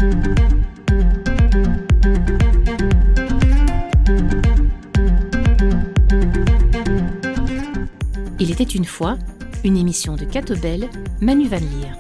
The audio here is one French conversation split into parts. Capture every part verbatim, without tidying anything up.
Il était une fois, une émission de Catobel, Manu Van Lier.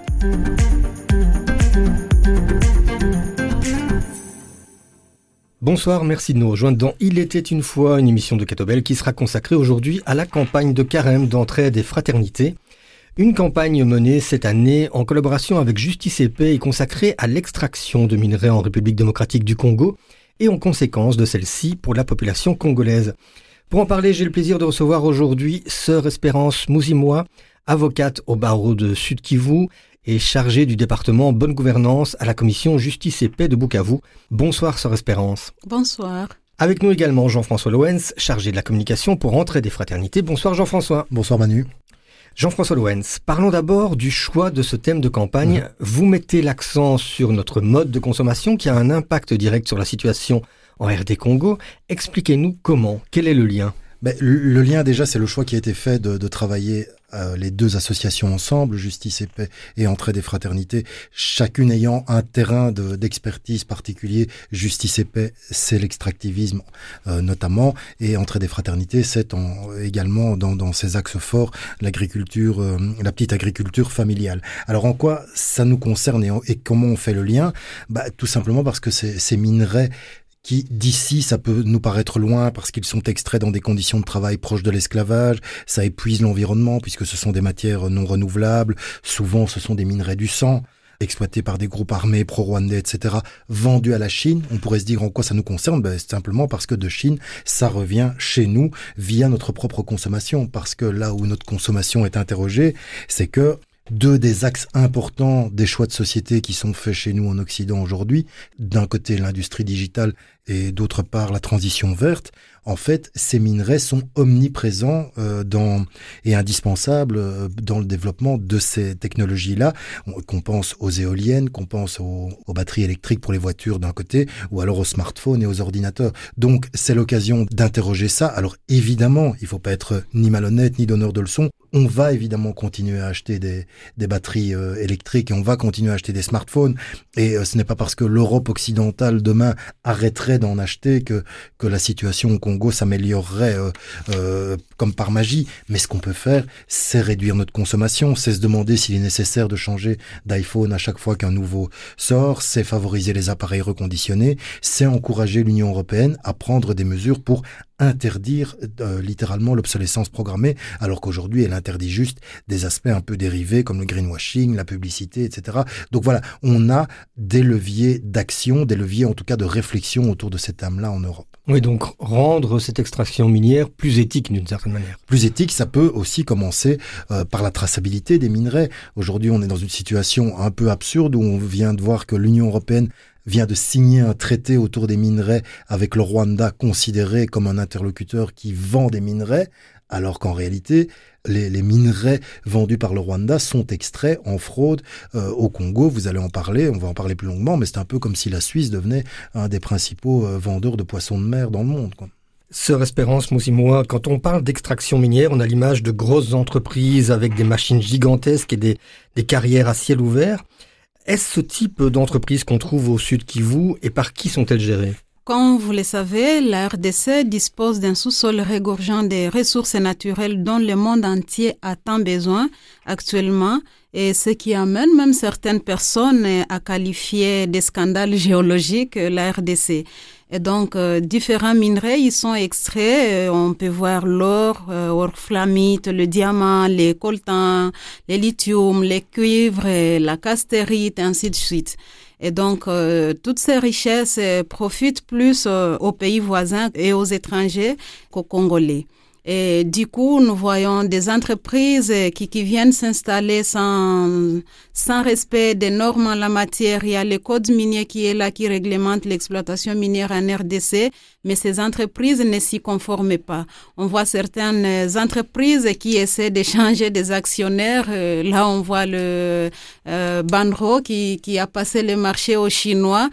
Bonsoir, merci de nous rejoindre dans Il était une fois, une émission de Catobel qui sera consacrée aujourd'hui à la campagne de carême d'entraide et fraternité. Une campagne menée cette année en collaboration avec Justice et Paix et consacrée à l'extraction de minerais en République démocratique du Congo et en conséquence de celle-ci pour la population congolaise. Pour en parler, j'ai le plaisir de recevoir aujourd'hui Sœur Espérance Mouzimoa, avocate au barreau de Sud-Kivu et chargée du département Bonne Gouvernance à la commission Justice et Paix de Bukavu. Bonsoir Sœur Espérance. Bonsoir. Avec nous également Jean-François Lowens, chargé de la communication pour Entraide et Fraternité. Bonsoir Jean-François. Bonsoir Manu. Jean-François Lowens, parlons d'abord du choix de ce thème de campagne. Mmh. Vous mettez l'accent sur notre mode de consommation qui a un impact direct sur la situation en R D Congo. Expliquez-nous comment, quel est le lien ? Ben, le, le lien déjà, c'est le choix qui a été fait de, de travailler euh, les deux associations ensemble, Justice et Paix et Entraide et Fraternité, chacune ayant un terrain de, d'expertise particulier. Justice et Paix, c'est l'extractivisme euh, notamment, et Entraide et Fraternité, c'est en, également dans, dans ses axes forts l'agriculture, euh, la petite agriculture familiale. Alors en quoi ça nous concerne et, et comment on fait le lien ? Ben, tout simplement parce que c'est, ces minerais qui, d'ici, ça peut nous paraître loin parce qu'ils sont extraits dans des conditions de travail proches de l'esclavage, ça épuise l'environnement puisque ce sont des matières non renouvelables, souvent ce sont des minerais du sang, exploités par des groupes armés pro-rwandais, et cetera, vendus à la Chine. On pourrait se dire en quoi ça nous concerne, ben, c'est simplement parce que de Chine, ça revient chez nous via notre propre consommation, parce que là où notre consommation est interrogée, c'est que deux des axes importants des choix de société qui sont faits chez nous en Occident aujourd'hui, d'un côté l'industrie digitale et d'autre part la transition verte, en fait, ces minerais sont omniprésents euh, dans, et indispensables euh, dans le développement de ces technologies-là, qu'on pense aux éoliennes, qu'on pense aux, aux batteries électriques pour les voitures d'un côté, ou alors aux smartphones et aux ordinateurs. Donc, c'est l'occasion d'interroger ça. Alors, évidemment, il ne faut pas être ni malhonnête, ni donneur de leçons. On va évidemment continuer à acheter des, des batteries euh, électriques et on va continuer à acheter des smartphones. Et euh, ce n'est pas parce que l'Europe occidentale, demain, arrêterait d'en acheter que, que la situation au Congo s'améliorerait euh, euh, comme par magie. Mais ce qu'on peut faire, c'est réduire notre consommation, c'est se demander s'il est nécessaire de changer d'iPhone à chaque fois qu'un nouveau sort, c'est favoriser les appareils reconditionnés, c'est encourager l'Union européenne à prendre des mesures pour interdire euh, littéralement l'obsolescence programmée, alors qu'aujourd'hui elle interdit juste des aspects un peu dérivés comme le greenwashing, la publicité, et cetera. Donc voilà, on a des leviers d'action, des leviers en tout cas de réflexion autour de ces thèmes-là en Europe. Oui, donc rendre cette extraction minière plus éthique d'une certaine manière. Plus éthique, ça peut aussi commencer euh, par la traçabilité des minerais. Aujourd'hui, on est dans une situation un peu absurde où on vient de voir que l'Union européenne vient de signer un traité autour des minerais avec le Rwanda considéré comme un interlocuteur qui vend des minerais, alors qu'en réalité, les, les minerais vendus par le Rwanda sont extraits en fraude euh, au Congo. Vous allez en parler, on va en parler plus longuement, mais c'est un peu comme si la Suisse devenait un des principaux euh, vendeurs de poissons de mer dans le monde, quoi. Sœur Espérance Mouzimoa, quand on parle d'extraction minière, on a l'image de grosses entreprises avec des machines gigantesques et des, des carrières à ciel ouvert. Est-ce ce type d'entreprise qu'on trouve au Sud-Kivu et par qui sont-elles gérées ? Comme vous le savez, la R D C dispose d'un sous-sol regorgeant des ressources naturelles dont le monde entier a tant besoin actuellement, et ce qui amène même certaines personnes à qualifier de scandale géologique la R D C. Et donc, euh, différents minerais, ils sont extraits. Euh, on peut voir l'or, euh, or flamite, le diamant, les coltans, les lithium, les cuivres, la castérite, ainsi de suite. Et donc, euh, toutes ces richesses euh, profitent plus euh, aux pays voisins et aux étrangers qu'aux Congolais. Et du coup, nous voyons des entreprises qui, qui viennent s'installer sans, sans respect des normes en la matière. Il y a le code minier qui est là, qui réglemente l'exploitation minière en R D C, mais ces entreprises ne s'y conforment pas. On voit certaines entreprises qui essaient de changer des actionnaires. Là, on voit le euh, Banro qui, qui a passé le marché aux Chinois,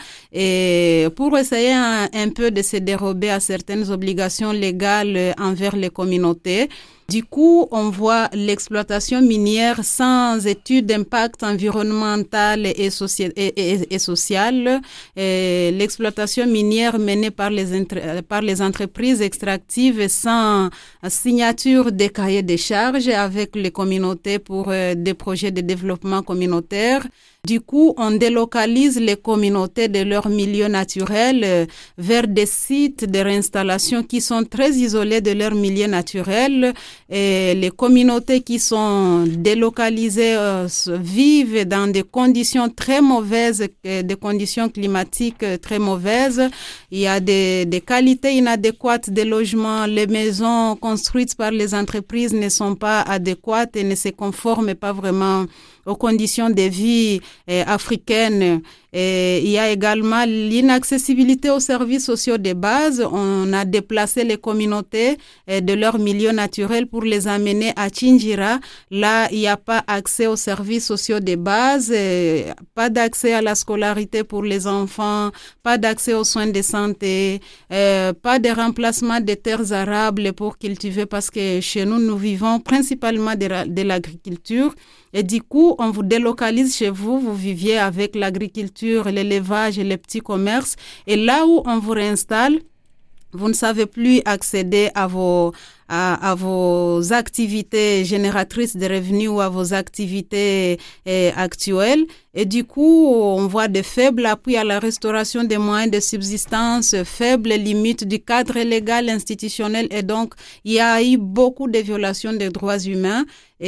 et pour essayer un, un peu de se dérober à certaines obligations légales envers les communautés. Du coup, on voit l'exploitation minière sans étude d'impact environnemental et, soci- et, et, et social. Et l'exploitation minière menée par les, entre- par les entreprises extractives sans signature des cahiers des charges avec les communautés pour euh, des projets de développement communautaire. Du coup, on délocalise les communautés de leur milieu naturel euh, vers des sites de réinstallation qui sont très isolés de leur milieu naturel. Et les communautés qui sont délocalisées euh, vivent dans des conditions très mauvaises, euh, des conditions climatiques euh, très mauvaises. Il y a des, des qualités inadéquates des logements. Les maisons construites par les entreprises ne sont pas adéquates et ne se conforment pas vraiment aux conditions de vie eh, africaines. Et il y a également l'inaccessibilité aux services sociaux de base. On a déplacé les communautés eh, de leur milieu naturel pour les amener à Tchingira. Là, il n'y a pas accès aux services sociaux de base, eh, pas d'accès à la scolarité pour les enfants, pas d'accès aux soins de santé, eh, pas de remplacement des terres arables pour cultiver parce que chez nous, nous vivons principalement de, de l'agriculture. Et du coup, on vous délocalise chez vous, vous viviez avec l'agriculture, l'élevage et les petits commerces. Et là où on vous réinstalle, vous ne savez plus accéder à vos, à, à vos activités génératrices de revenus ou à vos activités eh, actuelles. Et du coup, on voit de faibles appuis à la restauration des moyens de subsistance, faibles limites du cadre légal institutionnel. Et donc, il y a eu beaucoup de violations des droits humains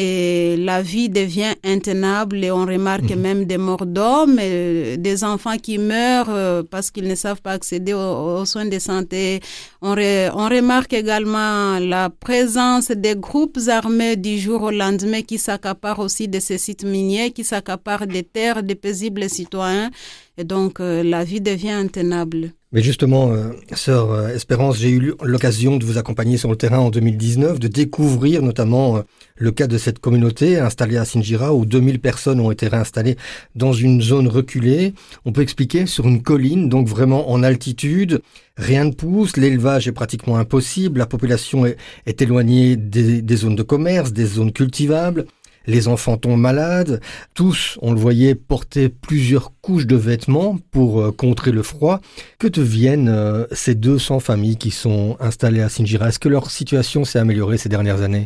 et la vie devient intenable et on remarque mmh. même des morts d'hommes, des enfants qui meurent parce qu'ils ne savent pas accéder aux, aux soins de santé. On, re, on remarque également la présence des groupes armés du jour au lendemain qui s'accaparent aussi de ces sites miniers, qui s'accaparent des terres des paisibles citoyens. Et donc, euh, la vie devient intenable. Mais justement, euh, sœur euh, Espérance, j'ai eu l'occasion de vous accompagner sur le terrain en deux mille dix-neuf, de découvrir notamment euh, le cas de cette communauté installée à Tchingira où deux mille personnes ont été réinstallées dans une zone reculée. On peut expliquer sur une colline, donc vraiment en altitude. Rien ne pousse, l'élevage est pratiquement impossible, la population est, est éloignée des, des zones de commerce, des zones cultivables. Les enfants tombent malades, tous, on le voyait, portaient plusieurs couches de vêtements pour euh, contrer le froid. Que deviennent euh, ces deux cents familles qui sont installées à Tchingira? Est-ce que leur situation s'est améliorée ces dernières années?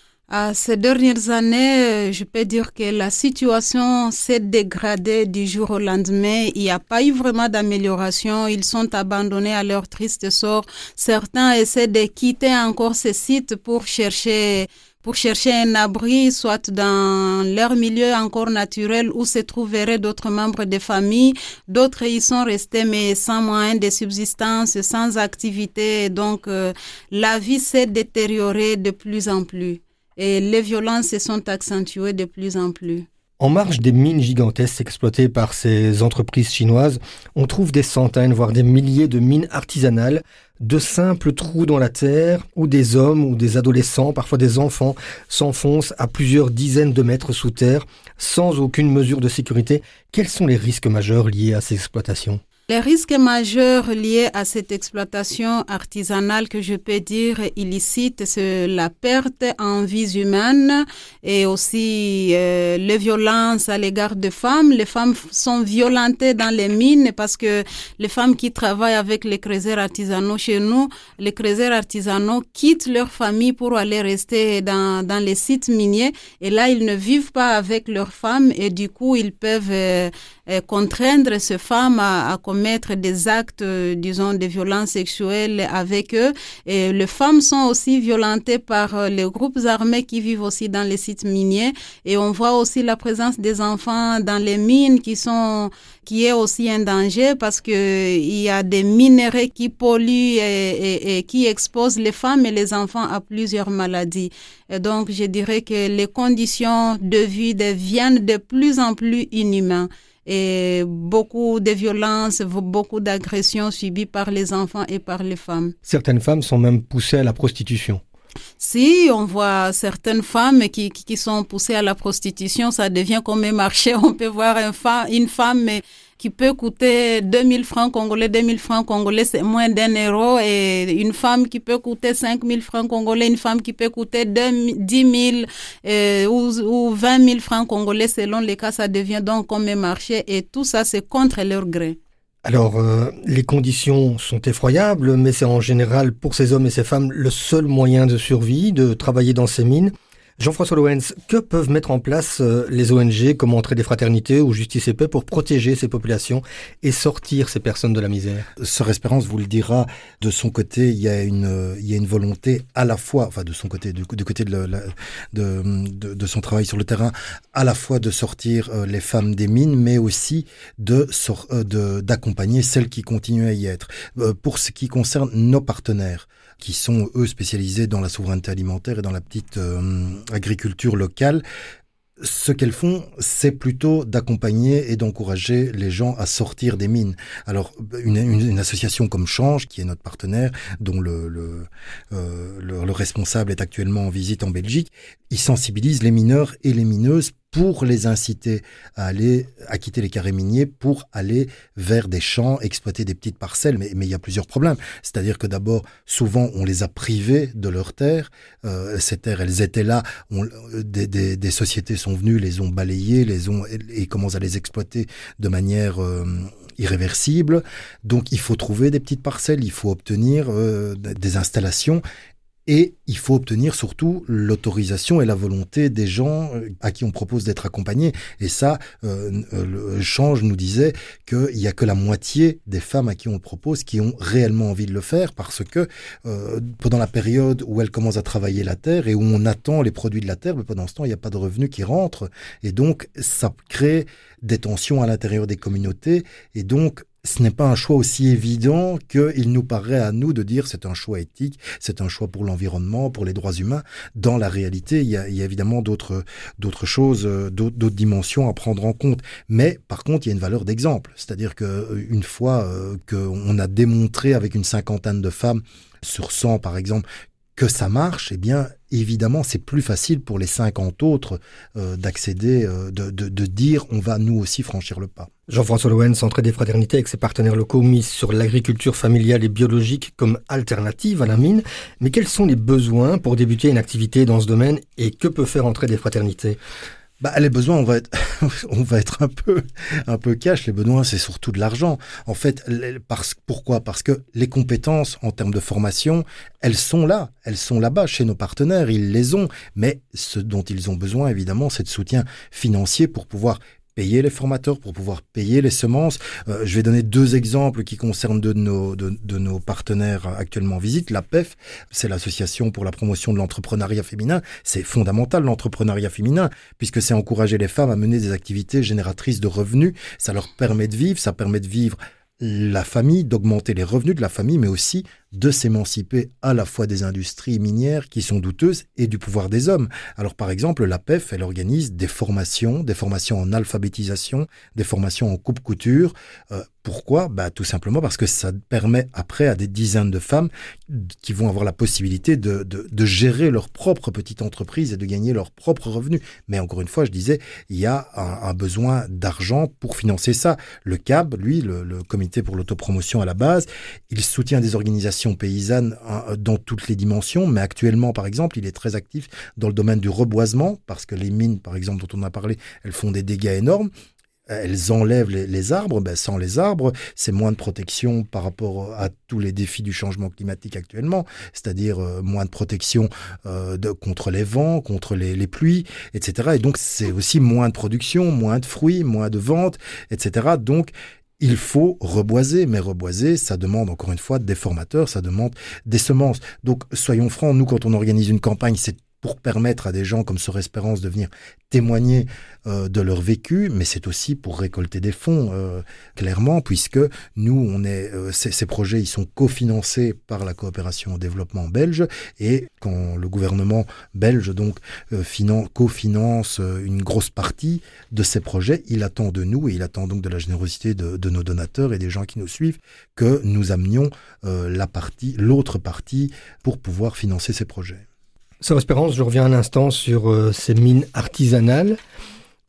À ces dernières années, je peux dire que la situation s'est dégradée du jour au lendemain. Il n'y a pas eu vraiment d'amélioration. Ils sont abandonnés à leur triste sort. Certains essaient de quitter encore ces sites pour chercher pour chercher un abri, soit dans leur milieu encore naturel où se trouveraient d'autres membres de famille. D'autres y sont restés mais sans moyens de subsistance, sans activité. Donc, euh, la vie s'est détériorée de plus en plus. Et les violences se sont accentuées de plus en plus. En marge des mines gigantesques exploitées par ces entreprises chinoises, on trouve des centaines, voire des milliers de mines artisanales, de simples trous dans la terre où des hommes ou des adolescents, parfois des enfants, s'enfoncent à plusieurs dizaines de mètres sous terre sans aucune mesure de sécurité. Quels sont les risques majeurs liés à ces exploitations ? Les risques majeurs liés à cette exploitation artisanale que je peux dire illicite, c'est la perte en vies humaines et aussi euh, les violences à l'égard des femmes. Les femmes sont violentées dans les mines parce que les femmes qui travaillent avec les creuseurs artisanaux chez nous, les creuseurs artisanaux quittent leur famille pour aller rester dans, dans les sites miniers et là, ils ne vivent pas avec leurs femmes et du coup, ils peuvent euh, euh, contraindre ces femmes à, à commettre des actes, euh, disons, de violences sexuelles avec eux. Et les femmes sont aussi violentées par euh, les groupes armés qui vivent aussi dans les sites miniers. Et on voit aussi la présence des enfants dans les mines qui sont, qui est aussi un danger parce que il y a des minerais qui polluent et, et, et qui exposent les femmes et les enfants à plusieurs maladies. Et donc, je dirais que les conditions de vie deviennent de plus en plus inhumaines. Et beaucoup de violences, beaucoup d'agressions subies par les enfants et par les femmes. Certaines femmes sont même poussées à la prostitution. Si on voit certaines femmes qui, qui, qui sont poussées à la prostitution, ça devient comme un marché. On peut voir un fa- une femme qui peut coûter deux mille francs congolais, deux mille francs congolais, c'est moins d'un euro. Et une femme qui peut coûter cinq mille francs congolais, une femme qui peut coûter dix mille euh, ou, ou vingt mille francs congolais, selon les cas, ça devient donc comme un marché. Et tout ça, c'est contre leur gré. Alors, euh, les conditions sont effroyables, mais c'est en général pour ces hommes et ces femmes le seul moyen de survie, de travailler dans ces mines. Jean-François Lowens, que peuvent mettre en place euh, les O N G comme Entraide des Fraternités ou Justice et Paix pour protéger ces populations et sortir ces personnes de la misère? Sœur Espérance vous le dira, de son côté, il y a une, il y a une volonté à la fois, enfin de son côté, du, du côté de, la, de, de, de son travail sur le terrain, à la fois de sortir euh, les femmes des mines, mais aussi de, euh, de, d'accompagner celles qui continuent à y être. Euh, pour ce qui concerne nos partenaires, qui sont, eux, spécialisés dans la souveraineté alimentaire et dans la petite euh, agriculture locale, ce qu'elles font, c'est plutôt d'accompagner et d'encourager les gens à sortir des mines. Alors, une, une, une association comme Change, qui est notre partenaire, dont le, le, euh, le, le responsable est actuellement en visite en Belgique, il sensibilise les mineurs et les mineuses pour les inciter à aller, à quitter les carrés miniers pour aller vers des champs, exploiter des petites parcelles. Mais, mais il y a plusieurs problèmes. C'est-à-dire que d'abord, souvent, on les a privés de leurs terres. Euh, ces terres, elles étaient là. On, des, des, des sociétés sont venues, les ont balayées, les ont, et, et commencent à les exploiter de manière euh, irréversible. Donc, il faut trouver des petites parcelles, il faut obtenir euh, des installations. Et il faut obtenir surtout l'autorisation et la volonté des gens à qui on propose d'être accompagnés. Et ça, euh, le Change nous disait qu'il n'y a que la moitié des femmes à qui on le propose qui ont réellement envie de le faire, parce que euh, pendant la période où elles commencent à travailler la terre et où on attend les produits de la terre, mais pendant ce temps, il n'y a pas de revenus qui rentrent. Et donc, ça crée des tensions à l'intérieur des communautés. Et donc, ce n'est pas un choix aussi évident qu'il nous paraît à nous de dire c'est un choix éthique, c'est un choix pour l'environnement, pour les droits humains. Dans la réalité, il y a, il y a évidemment d'autres, d'autres choses, d'autres, d'autres dimensions à prendre en compte. Mais par contre, il y a une valeur d'exemple. C'est-à-dire qu'une fois euh, qu'on a démontré avec une cinquantaine de femmes sur cent, par exemple, que ça marche, eh bien, évidemment, c'est plus facile pour les cinquante autres euh, d'accéder, euh, de, de, de dire on va nous aussi franchir le pas. Jean-François Lowens, Entraide des Fraternités avec ses partenaires locaux mis sur l'agriculture familiale et biologique comme alternative à la mine. Mais quels sont les besoins pour débuter une activité dans ce domaine et que peut faire Entraide des Fraternités ? Bah, les besoins, on va être, on va être un peu, un peu cash. Les besoins, c'est surtout de l'argent. En fait, les, parce, pourquoi? Parce que les compétences en termes de formation, elles sont là. Elles sont là-bas chez nos partenaires. Ils les ont. Mais ce dont ils ont besoin, évidemment, c'est de soutien financier pour pouvoir payer les formateurs, pour pouvoir payer les semences. Euh, je vais donner deux exemples qui concernent deux de nos, de, de nos partenaires actuellement en visite. L'A P E F, c'est l'association pour la promotion de l'entrepreneuriat féminin. C'est fondamental, l'entrepreneuriat féminin, puisque c'est encourager les femmes à mener des activités génératrices de revenus. Ça leur permet de vivre, ça permet de vivre la famille, d'augmenter les revenus de la famille, mais aussi de s'émanciper à la fois des industries minières qui sont douteuses et du pouvoir des hommes. Alors par exemple, l'A P E F, elle organise des formations, des formations en alphabétisation, des formations en coupe-couture. Euh, pourquoi ? Bah, tout simplement parce que ça permet après à des dizaines de femmes qui vont avoir la possibilité de, de, de gérer leur propre petite entreprise et de gagner leurs propres revenus. Mais encore une fois, je disais, il y a un, un besoin d'argent pour financer ça. Le C A B, lui, le, le comité pour l'autopromotion à la base, il soutient des organisations paysannes dans toutes les dimensions, mais actuellement, par exemple, il est très actif dans le domaine du reboisement, parce que les mines, par exemple, dont on a parlé, elles font des dégâts énormes. Elles enlèvent les, les arbres. Ben, sans les arbres, c'est moins de protection par rapport à tous les défis du changement climatique actuellement, c'est-à-dire euh, moins de protection euh, de, contre les vents, contre les, les pluies, et cetera. Et donc, c'est aussi moins de production, moins de fruits, moins de ventes, et cetera. Donc, il faut reboiser, mais reboiser, ça demande encore une fois des formateurs, ça demande des semences. Donc, soyons francs, nous, quand on organise une campagne, c'est pour permettre à des gens comme Sœur Espérance de venir témoigner euh, de leur vécu, mais c'est aussi pour récolter des fonds, euh, clairement, puisque nous, on est, euh, ces, ces projets, ils sont cofinancés par la coopération au développement belge, et quand le gouvernement belge donc euh, finan- cofinance euh, une grosse partie de ces projets, il attend de nous, et il attend donc de la générosité de, de nos donateurs et des gens qui nous suivent, que nous amenions euh, la partie, l'autre partie pour pouvoir financer ces projets. Sœur Espérance, je reviens un instant sur euh, ces mines artisanales.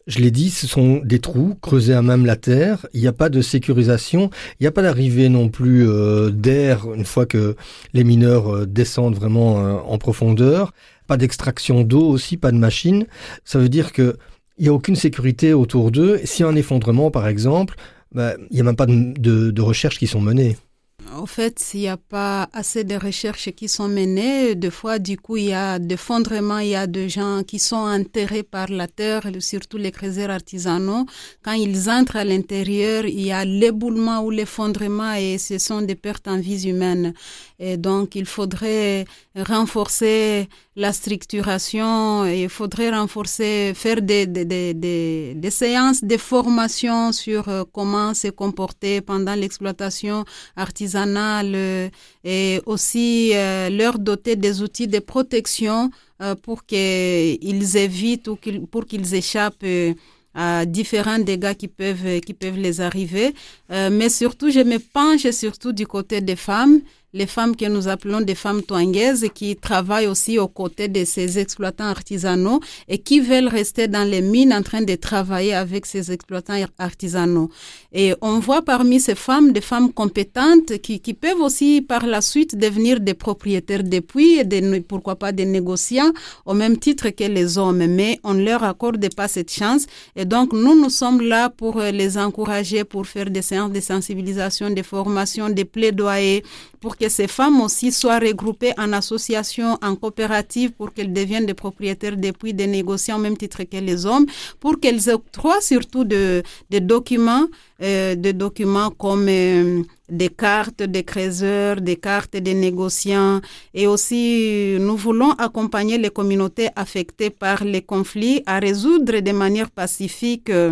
Je l'ai dit, ce sont des trous creusés à même la terre. Il n'y a pas de sécurisation. Il n'y a pas d'arrivée non plus euh, d'air une fois que les mineurs euh, descendent vraiment euh, en profondeur. Pas d'extraction d'eau aussi, pas de machine. Ça veut dire que il n'y a aucune sécurité autour d'eux. S'il y a un effondrement, par exemple, bah, il n'y a même pas de, de, de recherches qui sont menées. En fait, il n'y a pas assez de recherches qui sont menées. Des fois, du coup, il y a des fondements, il y a des gens qui sont enterrés par la terre, surtout les creuseurs artisanaux. Quand ils entrent à l'intérieur, il y a l'éboulement ou l'effondrement et ce sont des pertes en vies humaines. Et donc, il faudrait renforcer la structuration, et il faudrait renforcer, faire des, des, des, des, des séances de formation sur euh, comment se comporter pendant l'exploitation artisanale euh, et aussi euh, leur doter des outils de protection euh, pour qu'ils évitent ou qu'ils, pour qu'ils échappent euh, à différents dégâts qui peuvent, qui peuvent les arriver. Euh, mais surtout, je me penche surtout du côté des femmes. Les femmes que nous appelons des femmes twangaises qui travaillent aussi aux côtés de ces exploitants artisanaux et qui veulent rester dans les mines en train de travailler avec ces exploitants artisanaux. Et on voit parmi ces femmes des femmes compétentes qui, qui peuvent aussi par la suite devenir des propriétaires de puits et des, pourquoi pas des négociants au même titre que les hommes. Mais on ne leur accorde pas cette chance. Et donc nous, nous sommes là pour les encourager, pour faire des séances de sensibilisation, des formations, des plaidoyers, pour que ces femmes aussi soient regroupées en associations, en coopératives, pour qu'elles deviennent des propriétaires des puits, des négociants au même titre que les hommes, pour qu'elles octroient surtout de, des documents, euh, des documents comme euh, des cartes des creuseurs, des cartes des négociants. Et aussi, nous voulons accompagner les communautés affectées par les conflits à résoudre de manière pacifique euh,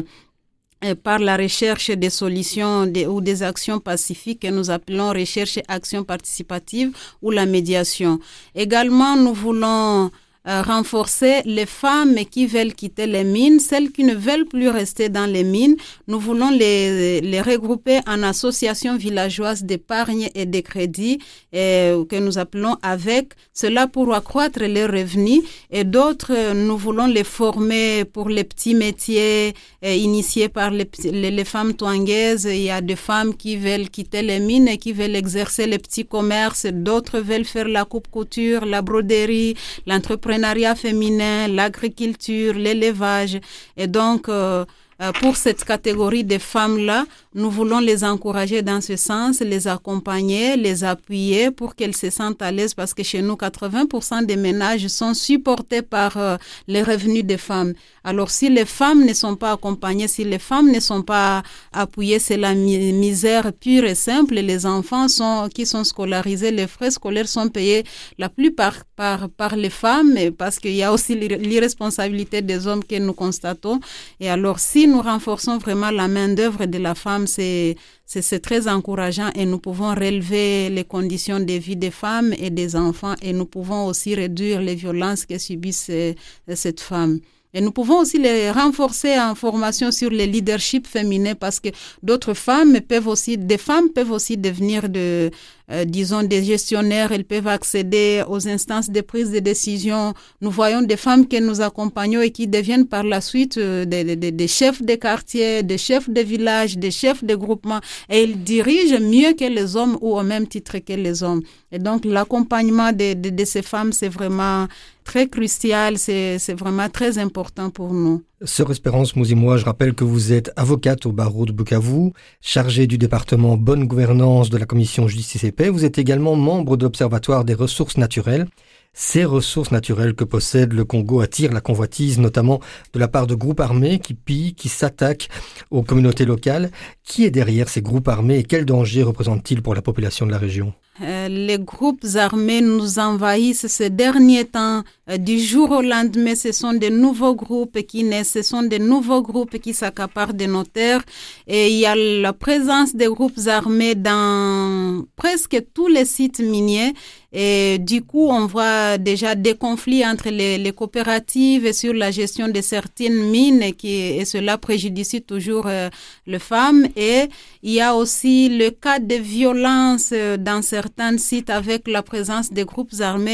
par la recherche des solutions des, ou des actions pacifiques que nous appelons recherche et action participative ou la médiation. Également, nous voulons euh, renforcer les femmes qui veulent quitter les mines, celles qui ne veulent plus rester dans les mines. Nous voulons les, les regrouper en associations villageoises d'épargne et de crédit euh, que nous appelons avec, cela pour accroître les revenus. Et d'autres, nous voulons les former pour les petits métiers euh, initiés par les, les, les femmes twangaises. Il y a des femmes qui veulent quitter les mines et qui veulent exercer les petits commerces. D'autres veulent faire la coupe-couture, la broderie, l'entrepreneuriat féminin, l'agriculture, l'élevage. Et donc, euh, pour cette catégorie de femmes-là, nous voulons les encourager dans ce sens, les accompagner, les appuyer pour qu'elles se sentent à l'aise parce que chez nous, quatre-vingts pour cent des ménages sont supportés par euh, les revenus des femmes. Alors, si les femmes ne sont pas accompagnées, si les femmes ne sont pas appuyées, c'est la mi- misère pure et simple. Les enfants sont, qui sont scolarisés, les frais scolaires sont payés la plupart par, par les femmes parce qu'il y a aussi l'irresponsabilité des hommes que nous constatons. Et alors, si nous renforçons vraiment la main-d'œuvre de la femme, c'est, c'est, c'est très encourageant et nous pouvons relever les conditions de vie des femmes et des enfants et nous pouvons aussi réduire les violences que subissent cette femme. Et nous pouvons aussi les renforcer en formation sur le leadership féminin parce que d'autres femmes peuvent aussi, des femmes peuvent aussi devenir de, euh, disons, des gestionnaires. Elles peuvent accéder aux instances de prise de décision. Nous voyons des femmes que nous accompagnons et qui deviennent par la suite euh, des, des, des chefs de quartier, des chefs de village, des chefs de groupement. Et ils dirigent mieux que les hommes ou au même titre que les hommes. Et donc, l'accompagnement de, de, de ces femmes, c'est vraiment très crucial, c'est, c'est vraiment très important pour nous. Sœur Espérance Mouzimois, je rappelle que vous êtes avocate au barreau de Bukavu, chargée du département Bonne Gouvernance de la commission Justice et Paix. Vous êtes également membre de l'Observatoire des ressources naturelles. Ces ressources naturelles que possède le Congo attirent la convoitise, notamment de la part de groupes armés qui pillent, qui s'attaquent aux communautés locales. Qui est derrière ces groupes armés et quels dangers représentent-ils pour la population de la région ? Euh, les groupes armés nous envahissent ces derniers temps. Euh, du jour au lendemain, ce sont de nouveaux groupes qui naissent, ce sont de nouveaux groupes qui s'accaparent de nos terres. Et il y a la présence des groupes armés dans presque tous les sites miniers. Et du coup, on voit déjà des conflits entre les, les coopératives sur la gestion de certaines mines qui, et cela préjudicie toujours euh, les femmes. Et il y a aussi le cas de violence euh, dans certains sites avec la présence des groupes armés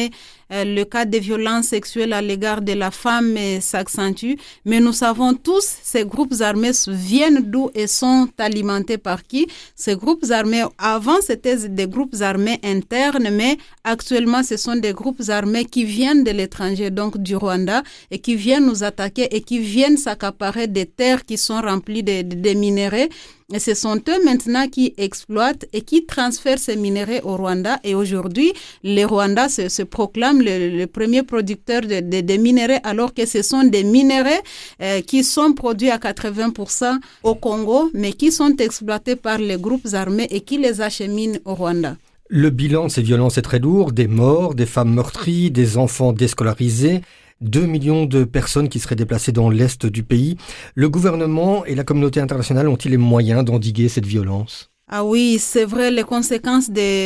euh, le cas des violences sexuelles à l'égard de la femme euh, s'accentue. Mais nous savons tous, ces groupes armés viennent d'où et sont alimentés par qui? Ces groupes armés, avant c'était des groupes armés internes, mais actuellement ce sont des groupes armés qui viennent de l'étranger, donc du Rwanda, et qui viennent nous attaquer et qui viennent s'accaparer des terres qui sont remplies de, de, de minéraux. Et ce sont eux maintenant qui exploitent et qui transfèrent ces minéraux au Rwanda. Et aujourd'hui, le Rwanda se, se proclame le, le premier producteur de, de, de minéraux, alors que ce sont des minéraux euh, qui sont produits à quatre-vingts pour cent au Congo, mais qui sont exploités par les groupes armés et qui les acheminent au Rwanda. Le bilan de ces violences est très lourd. Des morts, des femmes meurtries, des enfants déscolarisés. Deux millions de personnes qui seraient déplacées dans l'est du pays. Le gouvernement et la communauté internationale ont-ils les moyens d'endiguer cette violence? Ah oui, c'est vrai, les conséquences de,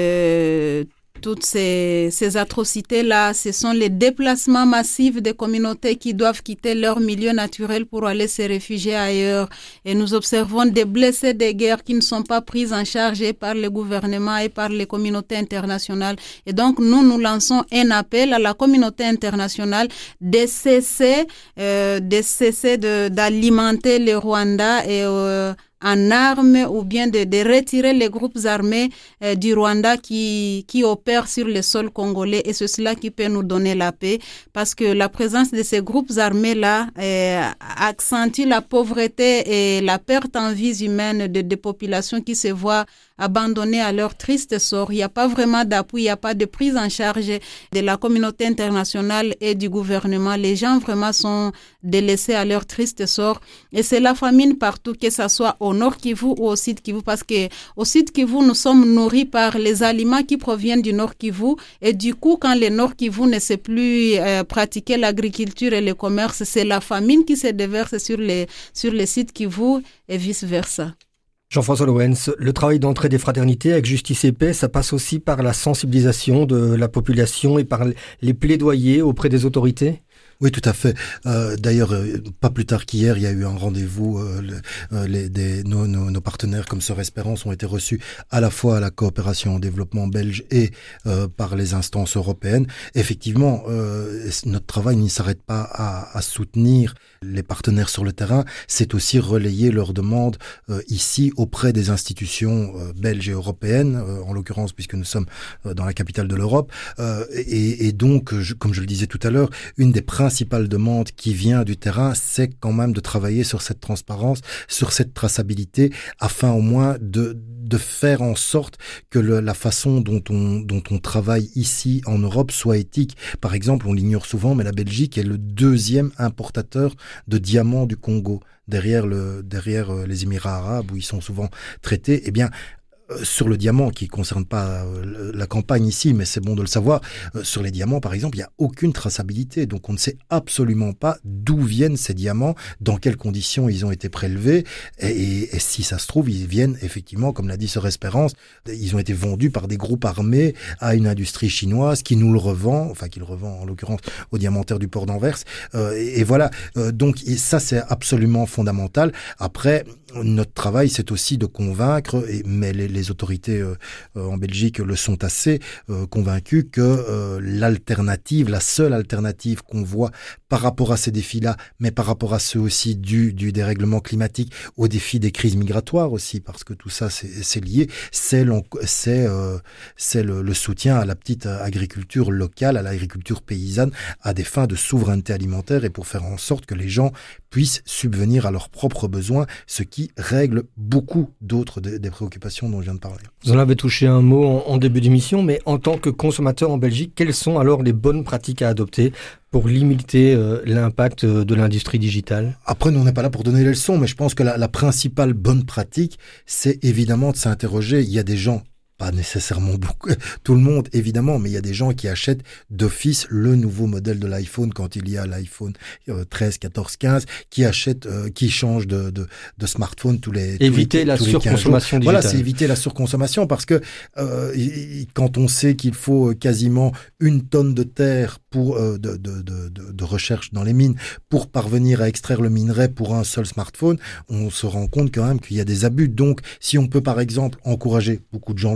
de toutes ces, ces atrocités-là, ce sont les déplacements massifs des communautés qui doivent quitter leur milieu naturel pour aller se réfugier ailleurs. Et nous observons des blessés de guerre qui ne sont pas pris en charge par le gouvernement et par les communautés internationales. Et donc, nous, nous lançons un appel à la communauté internationale de cesser, euh, de cesser de, d'alimenter le Rwanda et euh, en armes ou bien de, de retirer les groupes armés euh, du Rwanda qui, qui opèrent sur le sol congolais, et c'est cela qui peut nous donner la paix, parce que la présence de ces groupes armés-là euh, accentue la pauvreté et la perte en vies humaines de, de populations qui se voient abandonnées à leur triste sort. Il n'y a pas vraiment d'appui, il n'y a pas de prise en charge de la communauté internationale et du gouvernement. Les gens vraiment sont délaissés à leur triste sort, et c'est la famine partout, que ce soit au Nord Kivu ou au Sud Kivu, parce que au Sud Kivu, nous sommes nourris par les aliments qui proviennent du Nord Kivu, et du coup, quand le Nord Kivu ne sait plus euh, pratiquer l'agriculture et le commerce, c'est la famine qui se déverse sur les, sur les Sud Kivu et vice-versa. Jean-François Lowens, le travail d'entraide des fraternités avec Justice et Paix, ça passe aussi par la sensibilisation de la population et par les plaidoyers auprès des autorités? Oui, tout à fait. Euh, d'ailleurs, euh, pas plus tard qu'hier, il y a eu un rendez-vous. Euh, le, euh, les, des, nos, nos, nos partenaires comme Sœur Espérance ont été reçus à la fois à la coopération au développement belge et euh, par les instances européennes. Effectivement, euh, notre travail ne s'arrête pas à, à soutenir les partenaires sur le terrain, c'est aussi relayer leurs demandes euh, ici auprès des institutions euh, belges et européennes, euh, en l'occurrence puisque nous sommes euh, dans la capitale de l'Europe. Euh, et, et donc, je, comme je le disais tout à l'heure, une des principale demande qui vient du terrain, c'est quand même de travailler sur cette transparence, sur cette traçabilité, afin au moins de, de faire en sorte que le, la façon dont on, dont on travaille ici en Europe soit éthique. Par exemple, on l'ignore souvent, mais la Belgique est le deuxième importateur de diamants du Congo, derrière, le, derrière les Émirats arabes où ils sont souvent traités. Eh bien, sur le diamant, qui ne concerne pas euh, la campagne ici, mais c'est bon de le savoir, euh, sur les diamants, par exemple, il n'y a aucune traçabilité. Donc, on ne sait absolument pas d'où viennent ces diamants, dans quelles conditions ils ont été prélevés. Et, et, et si ça se trouve, ils viennent effectivement, comme l'a dit Sœur Espérance, ils ont été vendus par des groupes armés à une industrie chinoise qui nous le revend, enfin qui le revend en l'occurrence au diamantaire du port d'Anvers. Euh, et, et voilà, euh, donc et ça c'est absolument fondamental. Après, notre travail, c'est aussi de convaincre, et, mais les, les autorités euh, en Belgique le sont assez euh, convaincus que euh, l'alternative, la seule alternative qu'on voit par rapport à ces défis-là, mais par rapport à ceux aussi du, du dérèglement climatique, au défi des crises migratoires aussi, parce que tout ça c'est, c'est lié, c'est, c'est, euh, c'est le, le soutien à la petite agriculture locale, à l'agriculture paysanne, à des fins de souveraineté alimentaire et pour faire en sorte que les gens puissent subvenir à leurs propres besoins, ce qui règle beaucoup d'autres des, des préoccupations dont je viens de parler. Vous en avez touché un mot en, en début d'émission, mais en tant que consommateur en Belgique, quelles sont alors les bonnes pratiques à adopter pour limiter euh, l'impact de l'industrie digitale? Après, nous, on n'est pas là pour donner les leçons, mais je pense que la, la principale bonne pratique, c'est évidemment de s'interroger. Il y a des gens, pas nécessairement beaucoup, tout le monde évidemment, mais il y a des gens qui achètent d'office le nouveau modèle de l'iPhone quand il y a l'iPhone treize, quatorze, quinze, qui achètent, euh, qui changent de, de, de smartphone tous les éviter tous les, la tous surconsommation digitale. Voilà, c'est éviter la surconsommation parce que euh, quand on sait qu'il faut quasiment une tonne de terre pour euh, de, de, de, de, de recherche dans les mines pour parvenir à extraire le minerai pour un seul smartphone, on se rend compte quand même qu'il y a des abus. Donc, si on peut par exemple encourager, beaucoup de gens le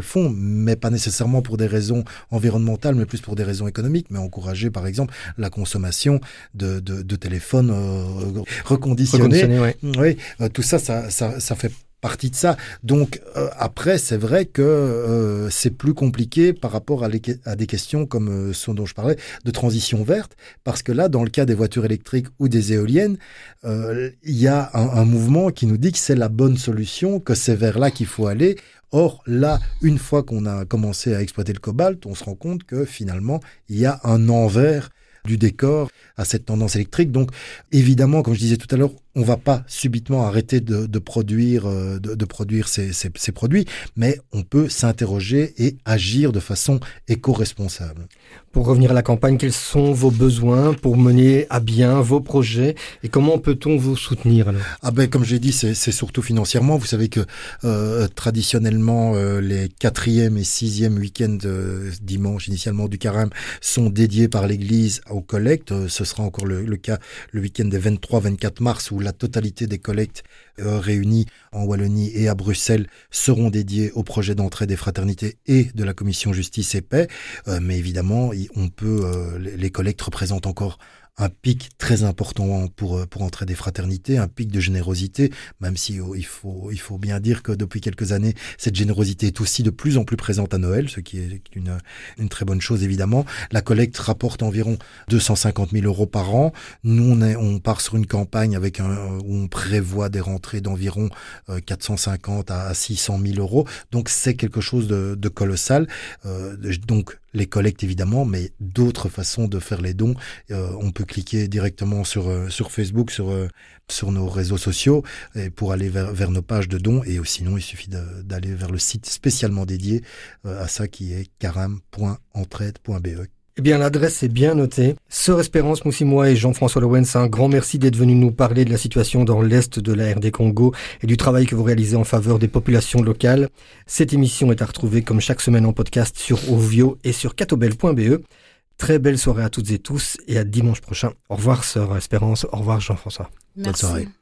font, mais pas nécessairement pour des raisons environnementales, mais plus pour des raisons économiques, mais encourager par exemple la consommation de, de, de téléphones euh, reconditionnés. Ouais. Oui, euh, tout ça, ça, ça, ça fait partie de ça. Donc euh, après, c'est vrai que euh, c'est plus compliqué par rapport à, les, à des questions comme euh, ce dont je parlais, de transition verte, parce que là, dans le cas des voitures électriques ou des éoliennes, euh, il y a un, un mouvement qui nous dit que c'est la bonne solution, que c'est vers là qu'il faut aller. Or, là, une fois qu'on a commencé à exploiter le cobalt, on se rend compte que finalement, il y a un envers du décor à cette tendance électrique. Donc, évidemment, comme je disais tout à l'heure, on ne va pas subitement arrêter de, de produire, de, de produire ces, ces, ces produits, mais on peut s'interroger et agir de façon éco-responsable. Pour revenir à la campagne, quels sont vos besoins pour mener à bien vos projets et comment peut-on vous soutenir alors ? Ah ben, comme j'ai dit, c'est, c'est surtout financièrement. Vous savez que euh, traditionnellement, euh, les quatrième et sixième week-ends euh, dimanche initialement du carême sont dédiés par l'Église aux collectes. Euh, ce sera encore le, le cas le week-end des vingt-trois vingt-quatre mars où la totalité des collectes euh, réunies en Wallonie et à Bruxelles seront dédiées au projet d'entraide des fraternités et de la commission justice et paix. Euh, mais évidemment, on peut, euh, les collectes représentent encore un pic très important pour pour entrer des fraternités, un pic de générosité, même si oh, il faut il faut bien dire que depuis quelques années, cette générosité est aussi de plus en plus présente à Noël, ce qui est une une très bonne chose évidemment. La collecte rapporte environ deux cent cinquante mille euros par an. Nous on est on part sur une campagne avec un où on prévoit des rentrées d'environ euh, quatre cent cinquante à six cent mille euros. Donc c'est quelque chose de, de colossal. Euh, donc les collectes évidemment, mais d'autres façons de faire les dons. Euh, on peut cliquer directement sur euh, sur Facebook, sur euh, sur nos réseaux sociaux et pour aller vers vers nos pages de dons. Et sinon, il suffit de, d'aller vers le site spécialement dédié euh, à ça qui est carême point entraide point b e. Eh bien, l'adresse est bien notée. Sœur Espérance Moussimois et Jean-François Lowens, un grand merci d'être venus nous parler de la situation dans l'Est de la R D Congo et du travail que vous réalisez en faveur des populations locales. Cette émission est à retrouver comme chaque semaine en podcast sur Ovio et sur catobel point b e. Très belle soirée à toutes et tous et à dimanche prochain. Au revoir Sœur Espérance, au revoir Jean-François. Merci. Bonne soirée.